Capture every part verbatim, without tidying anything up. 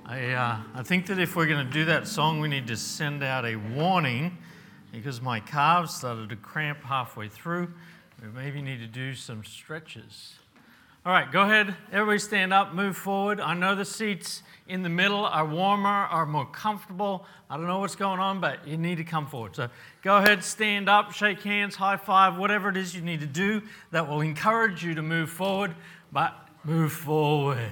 I, uh, I think that if we're going to do that song, we need to send out a warning because my calves started to cramp halfway through. We maybe need to do some stretches. All right, go ahead. Everybody stand up, move forward. I know the seats in the middle are warmer, are more comfortable. I don't know what's going on, but you need to come forward. So go ahead, stand up, shake hands, high five, whatever it is you need to do that will encourage you to move forward, but move forward.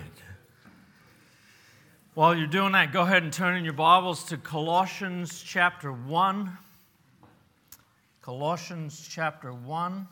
While you're doing that, go ahead and turn in your Bibles to Colossians chapter one. Colossians chapter one.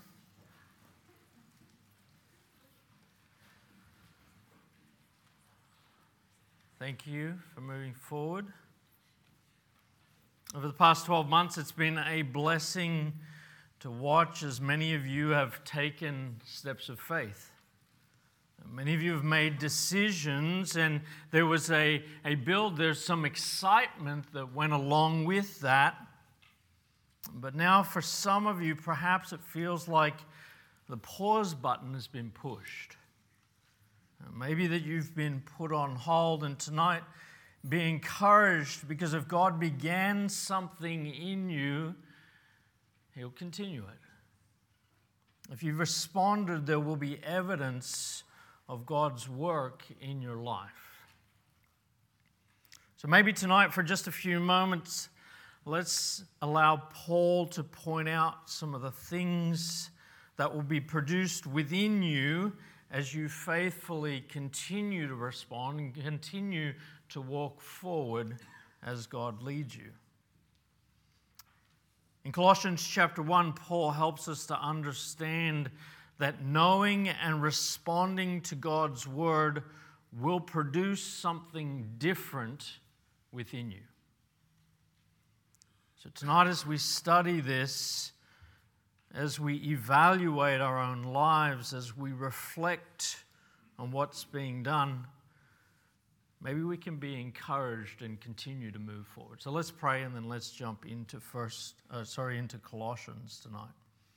Thank you for moving forward. Over the past twelve months, it's been a blessing to watch as many of you have taken steps of faith. Many of you have made decisions, and there was a, a build, there's some excitement that went along with that. But now for some of you, perhaps it feels like the pause button has been pushed. Maybe that you've been put on hold, and tonight be encouraged, because if God began something in you, He'll continue it. If you've responded, there will be evidence of God's work in your life. So maybe tonight, for just a few moments, let's allow Paul to point out some of the things that will be produced within you as you faithfully continue to respond and continue to walk forward as God leads you. In Colossians chapter one, Paul helps us to understand that knowing and responding to God's word will produce something different within you. So tonight, as we study this, as we evaluate our own lives, as we reflect on what's being done, maybe we can be encouraged and continue to move forward. So let's pray, and then let's jump into first, uh, sorry, into Colossians tonight.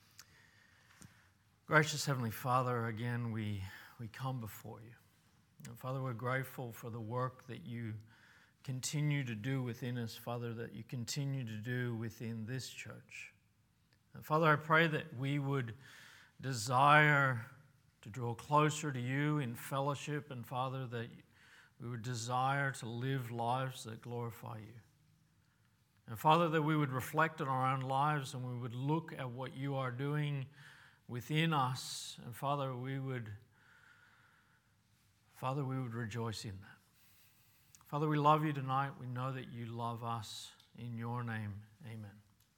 Gracious Heavenly Father, again, we, we come before you. And Father, we're grateful for the work that you continue to do within us, Father, that you continue to do within this church. And Father, I pray that we would desire to draw closer to you in fellowship, and Father, that we would desire to live lives that glorify you. And Father, that we would reflect on our own lives, and we would look at what you are doing within us, and Father, we would, Father, we would rejoice in that. Father, we love you tonight. We know that you love us. In your name, amen.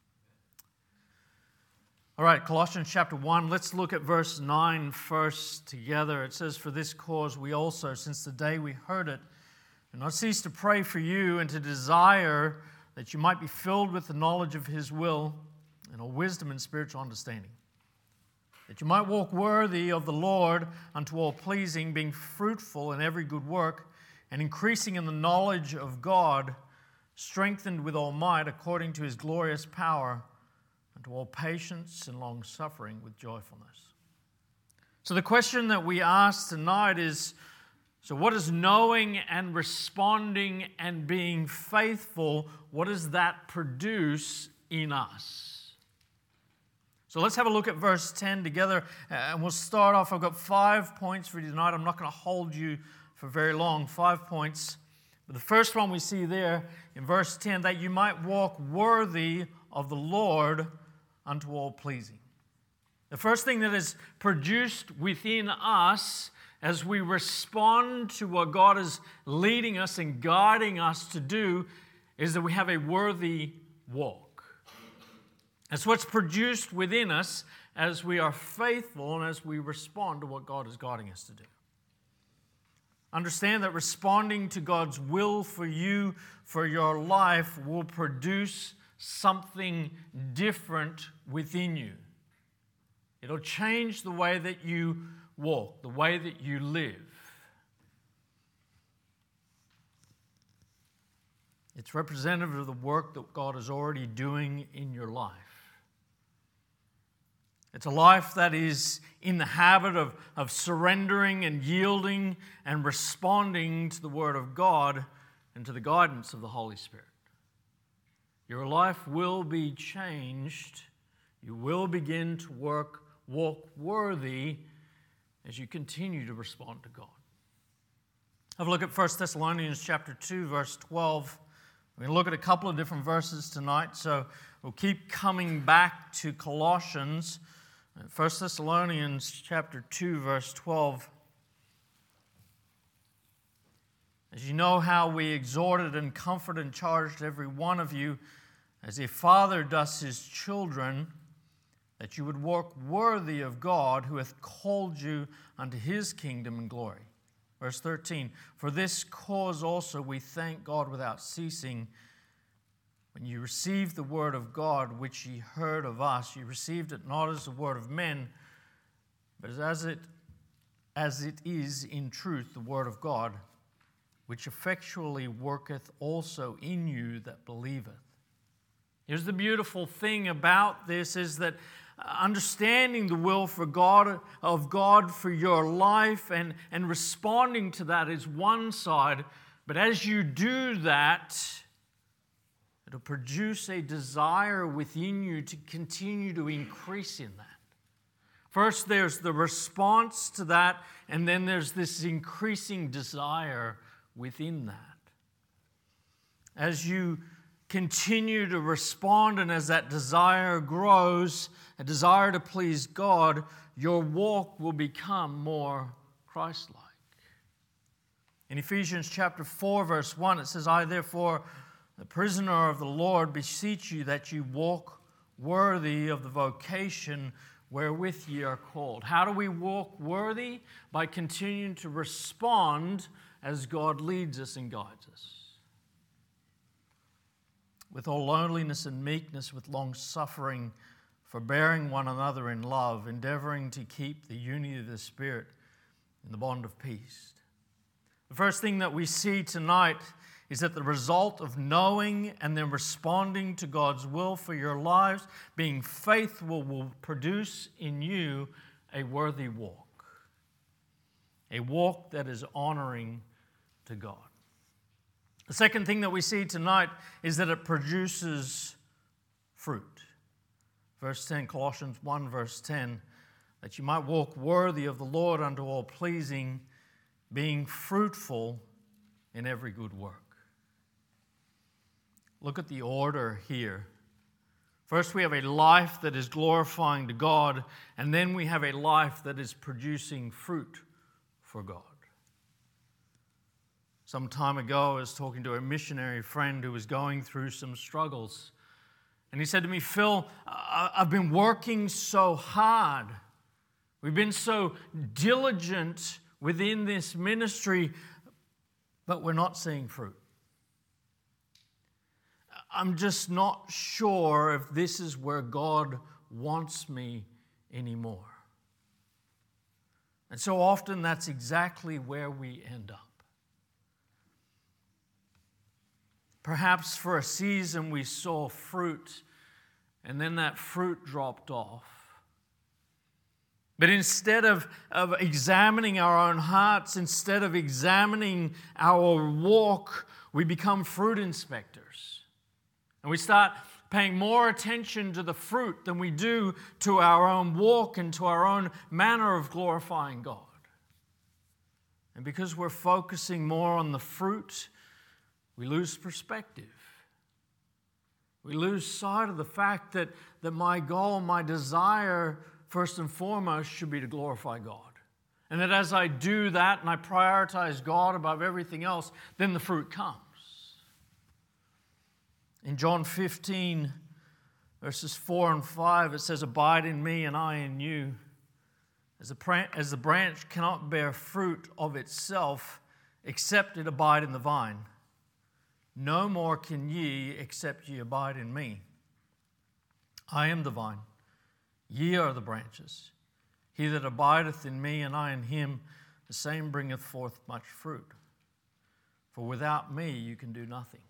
All right, Colossians chapter one, let's look at verse nine first together. It says, "For this cause we also, since the day we heard it, do not cease to pray for you and to desire that you might be filled with the knowledge of his will and all wisdom and spiritual understanding, that you might walk worthy of the Lord unto all pleasing, being fruitful in every good work, and increasing in the knowledge of God, strengthened with all might according to his glorious power, unto all patience and long-suffering with joyfulness." So the question that we ask tonight is, so what is knowing and responding and being faithful, what does that produce in us? So let's have a look at verse ten together, and we'll start off. I've got five points for you tonight. I'm not going to hold you for very long, five points. But the first one we see there in verse ten, that you might walk worthy of the Lord unto all pleasing. The first thing that is produced within us as we respond to what God is leading us and guiding us to do is that we have a worthy walk. That's what's produced within us as we are faithful and as we respond to what God is guiding us to do. Understand that responding to God's will for you, for your life, will produce something different within you. It'll change the way that you walk, the way that you live. It's representative of the work that God is already doing in your life. It's a life that is in the habit of, of surrendering and yielding and responding to the Word of God and to the guidance of the Holy Spirit. Your life will be changed. You will begin to work, walk worthy as you continue to respond to God. Have a look at First Thessalonians chapter two, verse twelve. We're going to look at a couple of different verses tonight, so we'll keep coming back to Colossians. First Thessalonians chapter two, verse twelve. As you know how we exhorted and comforted and charged every one of you, as a father does his children, that you would walk worthy of God, who hath called you unto his kingdom and glory. Verse thirteen, for this cause also we thank God without ceasing. When you received the word of God, which ye heard of us, you received it not as the word of men, but as it, as it is in truth the word of God, which effectually worketh also in you that believeth. Here's the beautiful thing about this is that understanding the will for God of God for your life and, and responding to that is one side, but as you do that, it'll produce a desire within you to continue to increase in that. First, there's the response to that, and then there's this increasing desire within that. As you continue to respond, and as that desire grows, a desire to please God, your walk will become more Christ-like. In Ephesians chapter four, verse one, it says, I therefore, the prisoner of the Lord, beseech you that you walk worthy of the vocation wherewith ye are called. How do we walk worthy? By continuing to respond as God leads us and guides us. With all lowliness and meekness, with long suffering, forbearing one another in love, endeavoring to keep the unity of the Spirit in the bond of peace. The first thing that we see tonight is that the result of knowing and then responding to God's will for your lives, being faithful, will produce in you a worthy walk. A walk that is honoring to God. The second thing that we see tonight is that it produces fruit. Verse ten, Colossians one, verse ten, that you might walk worthy of the Lord unto all pleasing, being fruitful in every good work. Look at the order here. First, we have a life that is glorifying to God, and then we have a life that is producing fruit for God. Some time ago, I was talking to a missionary friend who was going through some struggles. And he said to me, Phil, I've been working so hard. We've been so diligent within this ministry, but we're not seeing fruit. I'm just not sure if this is where God wants me anymore. And so often that's exactly where we end up. Perhaps for a season we saw fruit, and then that fruit dropped off. But instead of, of examining our own hearts, instead of examining our walk, we become fruit inspectors. And we start paying more attention to the fruit than we do to our own walk and to our own manner of glorifying God. And because we're focusing more on the fruit, we lose perspective. We lose sight of the fact that, that my goal, my desire, first and foremost, should be to glorify God. And that as I do that and I prioritize God above everything else, then the fruit comes. In John fifteen, verses four and five, it says, abide in me and I in you. As a, as the branch cannot bear fruit of itself, except it abide in the vine, no more can ye, except ye abide in me. I am the vine, ye are the branches. He that abideth in me, and I in him, the same bringeth forth much fruit. For without me you can do nothing.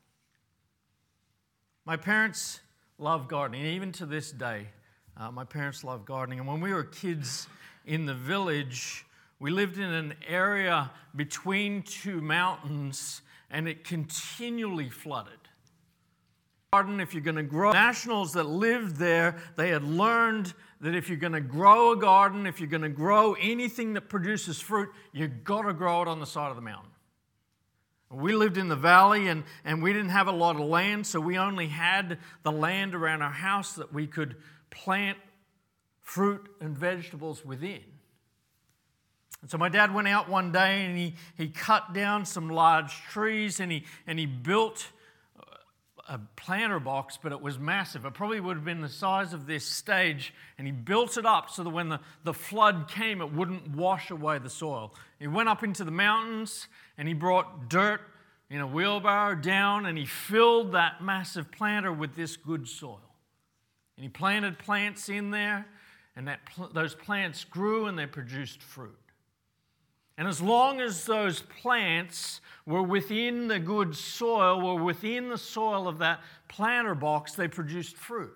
My parents love gardening, even to this day. Uh, my parents love gardening. And when we were kids in the village, we lived in an area between two mountains, and it continually flooded. Garden, if you're going to grow, nationals that lived there, they had learned that if you're going to grow a garden, if you're going to grow anything that produces fruit, you've got to grow it on the side of the mountain. We lived in the valley, and, and we didn't have a lot of land, so we only had the land around our house that we could plant fruit and vegetables within. And so my dad went out one day, and he, he cut down some large trees, and he, and he built a planter box, but it was massive. It probably would have been the size of this stage, and he built it up so that when the, the flood came, it wouldn't wash away the soil. He went up into the mountains, and he brought dirt in a wheelbarrow down, and he filled that massive planter with this good soil. And he planted plants in there, and that pl- those plants grew, and they produced fruit. And as long as those plants were within the good soil, were within the soil of that planter box, they produced fruit.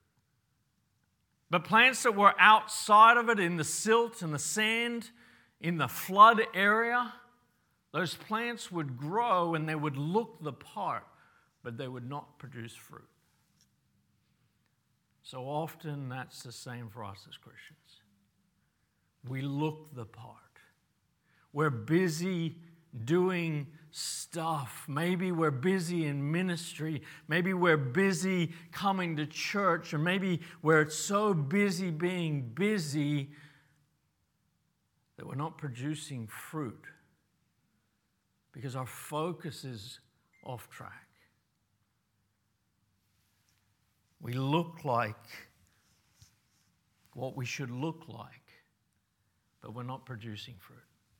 But plants that were outside of it, in the silt and the sand, in the flood area, those plants would grow and they would look the part, but they would not produce fruit. So often that's the same for us as Christians. We look the part. We're busy doing stuff. Maybe we're busy in ministry. Maybe we're busy coming to church. Or maybe we're so busy being busy that we're not producing fruit because our focus is off track. We look like what we should look like, but we're not producing fruit.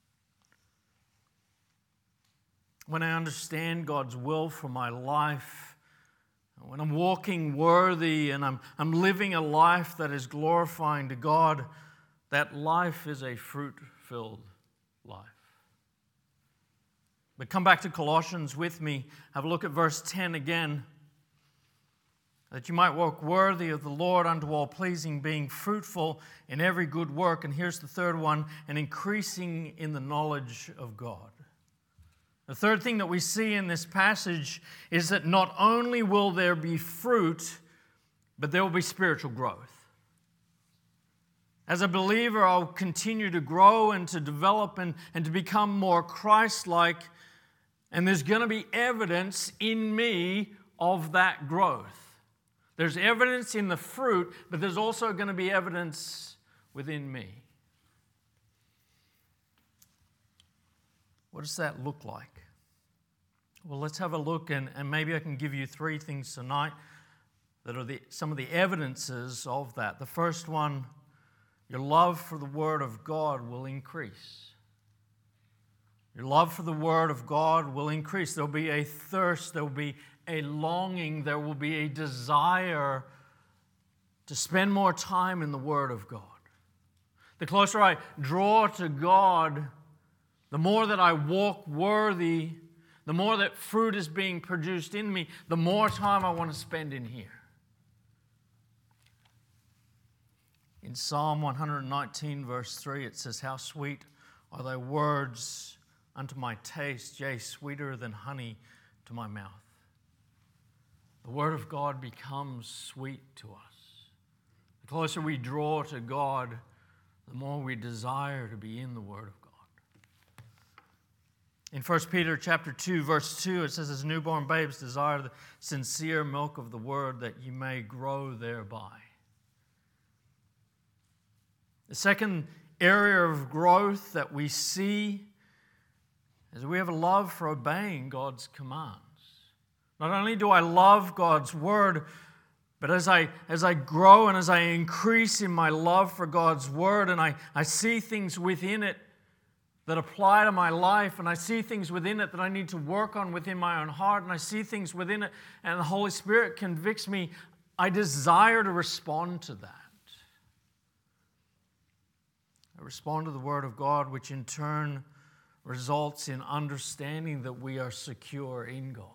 When I understand God's will for my life, when I'm walking worthy and I'm, I'm living a life that is glorifying to God, that life is a fruit-filled life. But come back to Colossians with me. Have a look at verse ten again. That you might walk worthy of the Lord unto all pleasing, being fruitful in every good work. And here's the third one, and increasing in the knowledge of God. The third thing that we see in this passage is that not only will there be fruit, but there will be spiritual growth. As a believer, I'll continue to grow and to develop and, and to become more Christ-like, and there's going to be evidence in me of that growth. There's evidence in the fruit, but there's also going to be evidence within me. What does that look like? Well, let's have a look, and, and maybe I can give you three things tonight that are the, some of the evidences of that. The first one, your love for the Word of God will increase. Your love for the Word of God will increase. There will be a thirst, there will be a longing, there will be a desire to spend more time in the Word of God. The closer I draw to God, the more that I walk worthy, the more that fruit is being produced in me, the more time I want to spend in here. In Psalm one nineteen, verse three, it says, "How sweet are thy words unto my taste, yea, sweeter than honey to my mouth." The Word of God becomes sweet to us. The closer we draw to God, the more we desire to be in the Word of God. In First Peter chapter two, verse two, it says, "As newborn babes desire the sincere milk of the Word, that ye may grow thereby." The second area of growth that we see is we have a love for obeying God's commands. Not only do I love God's Word, but as I, as I grow and as I increase in my love for God's Word, and I, I see things within it that apply to my life, and I see things within it that I need to work on within my own heart, and I see things within it, and the Holy Spirit convicts me, I desire to respond to that. I respond to the Word of God, which in turn results in understanding that we are secure in God.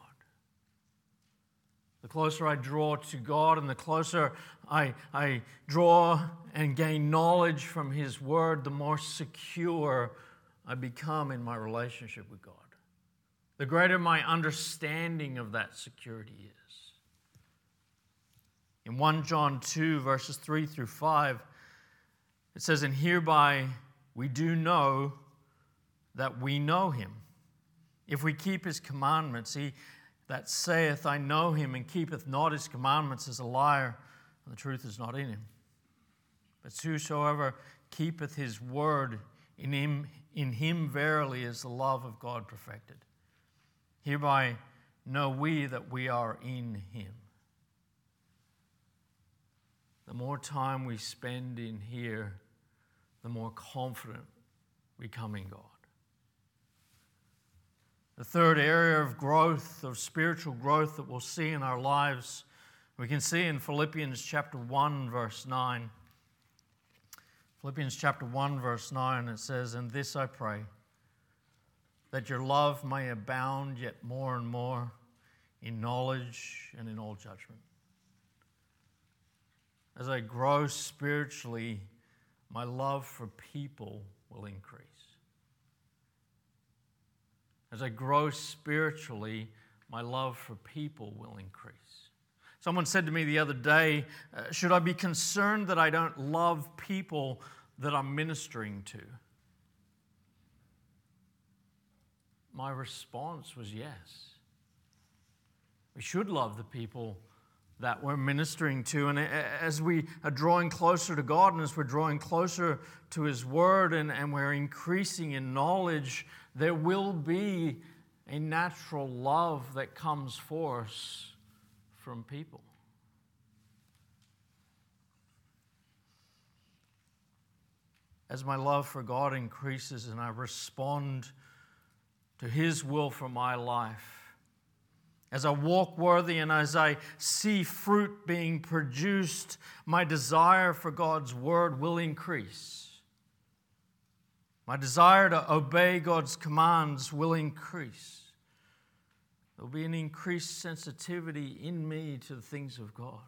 The closer I draw to God and the closer I, I draw and gain knowledge from His Word, the more secure I become in my relationship with God. the greater my understanding of that security is. In First John two, verses three through five, it says, "And hereby we do know that we know him, if we keep his commandments. He that saith, I know him, and keepeth not his commandments, is a liar, and the truth is not in him. But whosoever keepeth his word, in him, in him verily is the love of God perfected. Hereby know we that we are in him." The more time we spend in here, the more confident we come in God. The third area of growth, of spiritual growth that we'll see in our lives, we can see in Philippians chapter one, verse nine. Philippians chapter one, verse nine, it says, "And this I pray, that your love may abound yet more and more in knowledge and in all judgment." As I grow spiritually, my love for people will increase. As I grow spiritually, my love for people will increase. Someone said to me the other day, uh, should I be concerned that I don't love people that I'm ministering to? My response was yes. We should love the people that we're ministering to. And as we are drawing closer to God, and as we're drawing closer to his word, and, and we're increasing in knowledge, there will be a natural love that comes forth from people. As my love for God increases and I respond to his will for my life, as I walk worthy and as I see fruit being produced, my desire for God's word will increase. My desire to obey God's commands will increase. There will be an increased sensitivity in me to the things of God.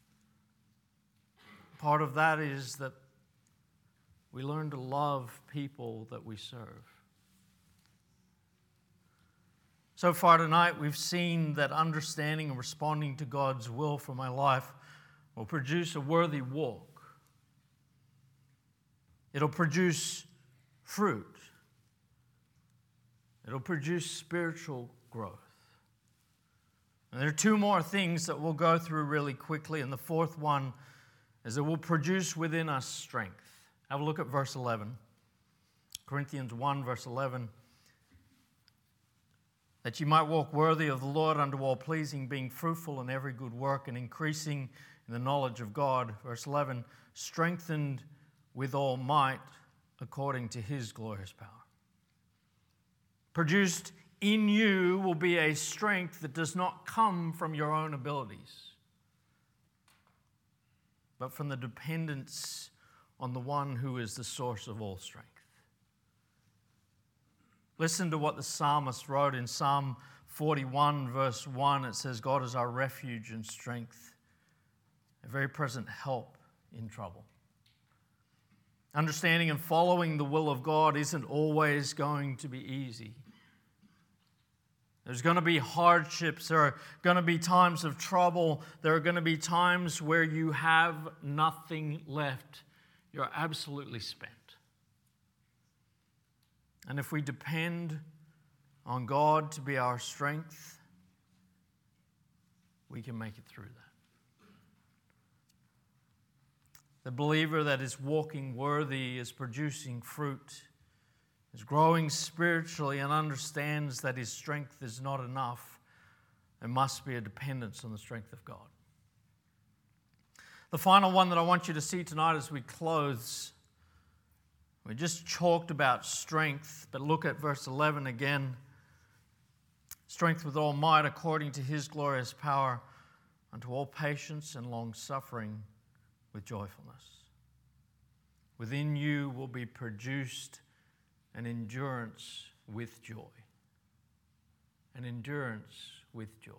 Part of that is that we learn to love people that we serve. So far tonight, we've seen that understanding and responding to God's will for my life will produce a worthy walk. It'll produce fruit. It'll produce spiritual growth. And there are two more things that we'll go through really quickly, and the fourth one is it will produce within us strength. Have a look at verse eleven. Corinthians one, verse eleven. "That you might walk worthy of the Lord unto all pleasing, being fruitful in every good work and increasing in the knowledge of God." Verse eleven, "Strengthened with all might according to his glorious power." Produced in you will be a strength that does not come from your own abilities, but from the dependence on the one who is the source of all strength. Listen to what the psalmist wrote in Psalm forty-one, verse one. It says, "God is our refuge and strength, a very present help in trouble." Understanding and following the will of God isn't always going to be easy. There's going to be hardships. There are going to be times of trouble. There are going to be times where you have nothing left. You're absolutely spent. And if we depend on God to be our strength, we can make it through that. The believer that is walking worthy is producing fruit, is growing spiritually, and understands that his strength is not enough. There must be a dependence on the strength of God. The final one that I want you to see tonight as we close, we just talked about strength, but look at verse eleven again. "Strength with all might according to his glorious power, unto all patience and long-suffering with joyfulness. Within you will be produced an endurance with joy." An endurance with joy.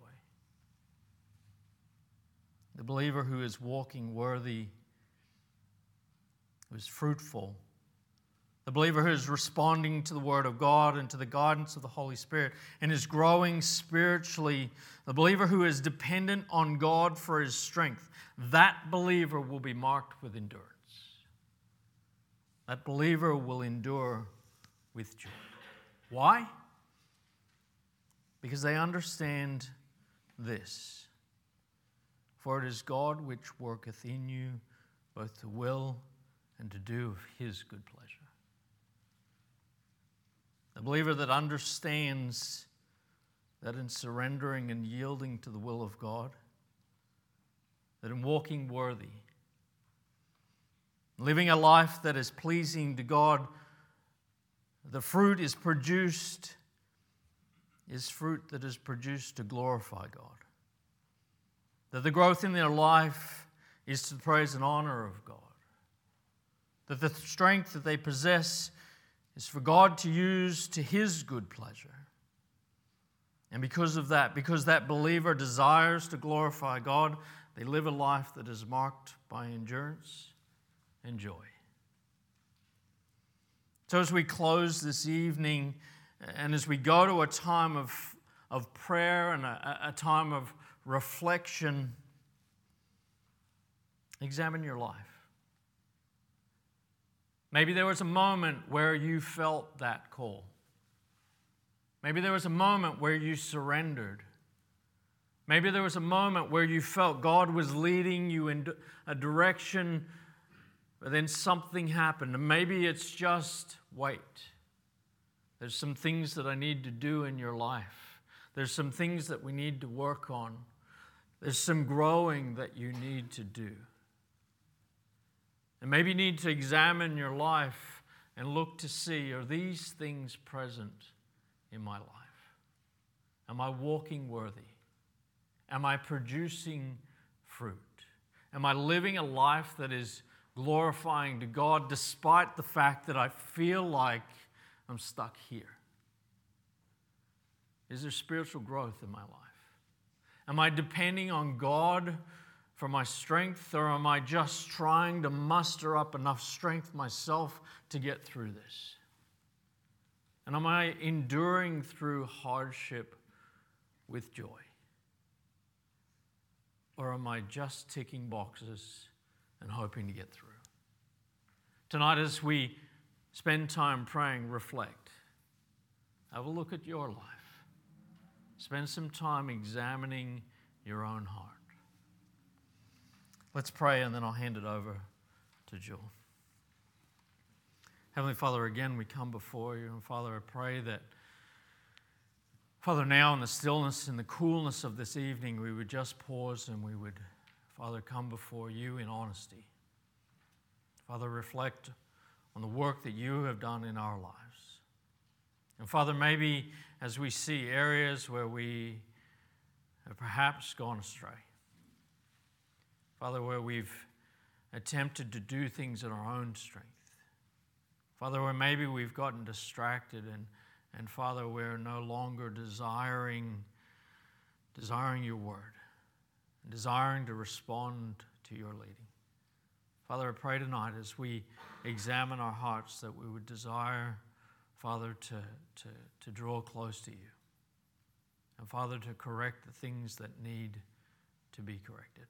The believer who is walking worthy, who is fruitful, The believer who is responding to the Word of God and to the guidance of the Holy Spirit and is growing spiritually. The believer who is dependent on God for his strength. That believer will be marked with endurance. That believer will endure with joy. Why? Because they understand this. For it is God which worketh in you both to will and to do of his good pleasure. The believer that understands that in surrendering and yielding to the will of God, that in walking worthy, living a life that is pleasing to God, the fruit is produced, is fruit that is produced to glorify God. That the growth in their life is to the praise and honor of God. That the strength that they possess is for God to use to his good pleasure. And because of that, because that believer desires to glorify God, they live a life that is marked by endurance and joy. So as we close this evening, and as we go to a time of, of prayer and a, a time of reflection, examine your life. Maybe there was a moment where you felt that call. Maybe there was a moment where you surrendered. Maybe there was a moment where you felt God was leading you in a direction, but then something happened. And maybe it's just wait. There's some things that I need to do in your life. There's some things that we need to work on. There's some growing that you need to do. And maybe you need to examine your life and look to see, are these things present in my life? Am I walking worthy? Am I producing fruit? Am I living a life that is glorifying to God despite the fact that I feel like I'm stuck here? Is there spiritual growth in my life? Am I depending on God for my strength, or am I just trying to muster up enough strength myself to get through this? And am I enduring through hardship with joy? Or am I just ticking boxes and hoping to get through? Tonight, as we spend time praying, reflect. Have a look at your life. Spend some time examining your own heart. Let's pray, and then I'll hand it over to Jill. Heavenly Father, again, we come before you. And Father, I pray that, Father, now in the stillness and the coolness of this evening, we would just pause and we would, Father, come before you in honesty. Father, reflect on the work that you have done in our lives. And Father, maybe as we see areas where we have perhaps gone astray, Father, where we've attempted to do things in our own strength. Father, where maybe we've gotten distracted and, and Father, we're no longer desiring, desiring your word, desiring to respond to your leading. Father, I pray tonight as we examine our hearts that we would desire, Father, to, to, to draw close to you. And Father, to correct the things that need to be corrected.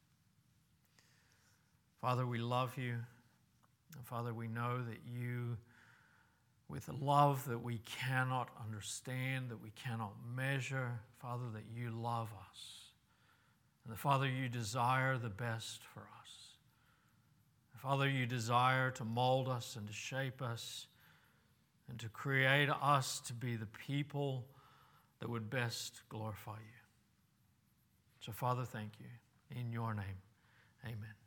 Father, we love you. And Father, we know that you, with a love that we cannot understand, that we cannot measure, Father, that you love us. And that, Father, you desire the best for us. And Father, you desire to mold us and to shape us and to create us to be the people that would best glorify you. So, Father, thank you. In your name, amen.